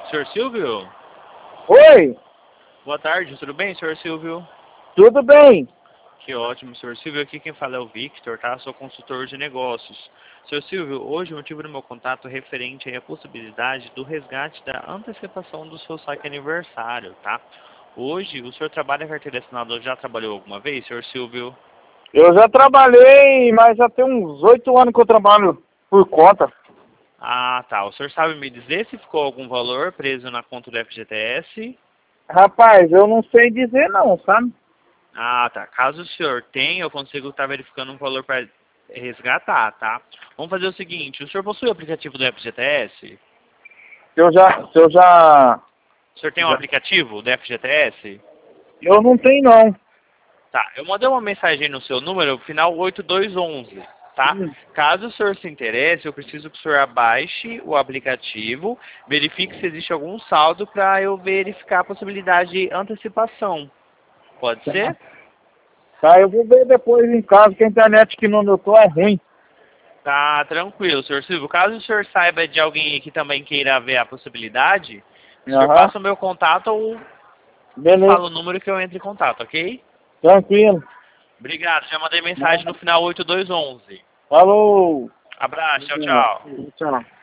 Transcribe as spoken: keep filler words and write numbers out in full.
Senhor Silvio? Oi, Boa tarde, tudo bem, senhor Silvio? tudo bem? Que ótimo, senhor Silvio. Aqui quem fala é o Victor, tá? Sou consultor de negócios. Senhor Silvio, hoje o motivo do meu contato é referente aí à possibilidade do resgate da antecipação do seu saque aniversário, tá? Hoje, o senhor trabalha em carteira assinada ou já trabalhou alguma vez, senhor Silvio? Eu já trabalhei, mas já tem uns oito anos que eu trabalho por conta. Ah, tá. O senhor sabe me dizer se ficou algum valor preso na conta do F G T S? Rapaz, eu não sei dizer não, sabe? Ah, tá. Caso o senhor tenha, eu consigo estar verificando um valor para resgatar, tá? Vamos fazer o seguinte, o senhor possui o aplicativo do F G T S? Se eu já, se eu já, O senhor tem um já... aplicativo do F G T S? Eu não tenho não. Tá, eu mandei uma mensagem no seu número, final oito dois um um, tá? Hum, Caso o senhor se interesse, eu preciso que o senhor abaixe o aplicativo, verifique se existe algum saldo para eu verificar a possibilidade de antecipação. Pode ser? Tá. Tá, eu vou ver depois em casa, que a internet que não eu tô é ruim. Tá, tranquilo, senhor Silvio. Caso o senhor saiba de alguém que também queira ver a possibilidade, o senhor Aham, passa o meu contato ou me fala beleza, o número que eu entre em contato, ok? tranquilo. Obrigado, já mandei mensagem no final oito dois um um. Falou. Abraço, tchau, tchau. Tchau.